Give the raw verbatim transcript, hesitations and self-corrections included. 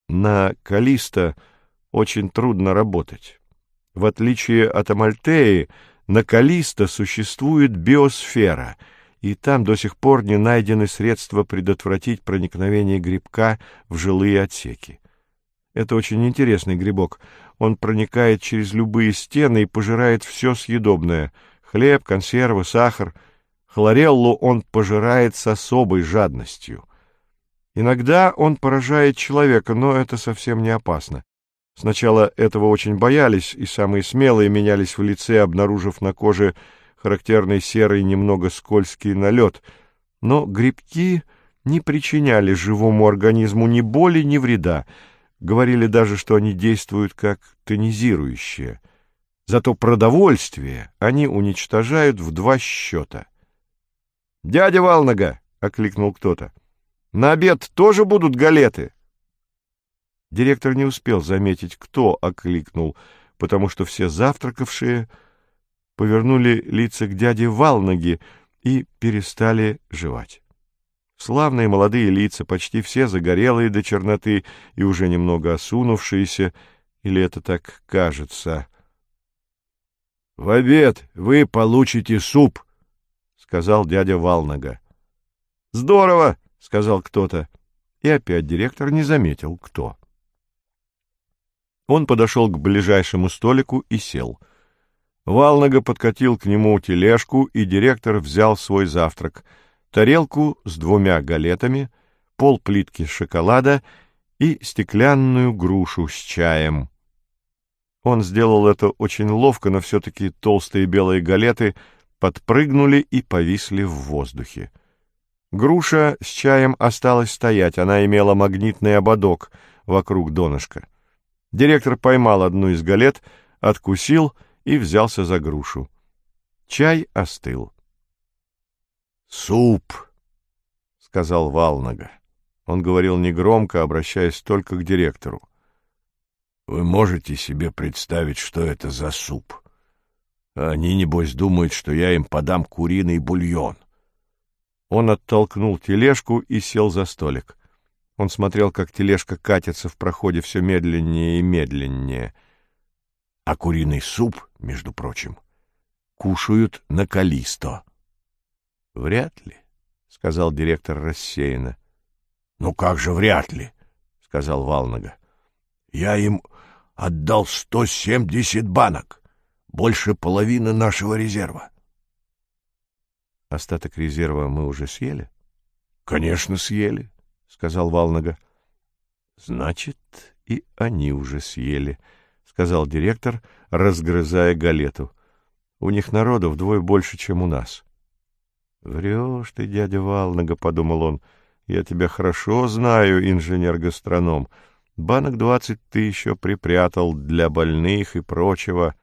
на Каллисто очень трудно работать. В отличие от Амальтеи, на Каллисто существует биосфера, и там до сих пор не найдены средства предотвратить проникновение грибка в жилые отсеки. Это очень интересный грибок. Он проникает через любые стены и пожирает все съедобное — хлеб, консервы, сахар. Хлореллу он пожирает с особой жадностью. Иногда он поражает человека, но это совсем не опасно. Сначала этого очень боялись, и самые смелые менялись в лице, обнаружив на коже характерный серый, немного скользкий налет. Но грибки не причиняли живому организму ни боли, ни вреда. Говорили даже, что они действуют как тонизирующие. Зато продовольствие они уничтожают в два счета. — Дядя Валнага! — окликнул кто-то. — На обед тоже будут галеты? Директор не успел заметить, кто окликнул, потому что все завтракавшие повернули лица к дяде Валнаге и перестали жевать. Славные молодые лица, почти все загорелые до черноты и уже немного осунувшиеся, или это так кажется. — В обед вы получите суп, — сказал дядя Валнага. — Здорово, — сказал кто-то, и опять директор не заметил, кто. Он подошел к ближайшему столику и сел. Валнага подкатил к нему тележку, и директор взял свой завтрак — тарелку с двумя галетами, полплитки шоколада и стеклянную грушу с чаем. Он сделал это очень ловко, но все-таки толстые белые галеты подпрыгнули и повисли в воздухе. Груша с чаем осталась стоять, она имела магнитный ободок вокруг донышка. Директор поймал одну из галет, откусил и взялся за грушу. Чай остыл. «Суп», — сказал Валнага. Он говорил негромко, обращаясь только к директору. «Вы можете себе представить, что это за суп? Они, небось, думают, что я им подам куриный бульон». Он оттолкнул тележку и сел за столик. Он смотрел, как тележка катится в проходе все медленнее и медленнее. А куриный суп, между прочим, кушают на Каллисто. — Вряд ли, — сказал директор рассеянно. — Ну как же вряд ли, — сказал Валнага. — Я им отдал сто семьдесят банок, больше половины нашего резерва. — Остаток резерва мы уже съели? — Конечно, съели, — сказал Валнага. — Значит, и они уже съели, — сказал директор, разгрызая галету. — У них народу вдвое больше, чем у нас. — Врешь ты, дядя Валнага, — подумал он, — я тебя хорошо знаю, инженер-гастроном. Банок двадцать ты еще припрятал для больных и прочего.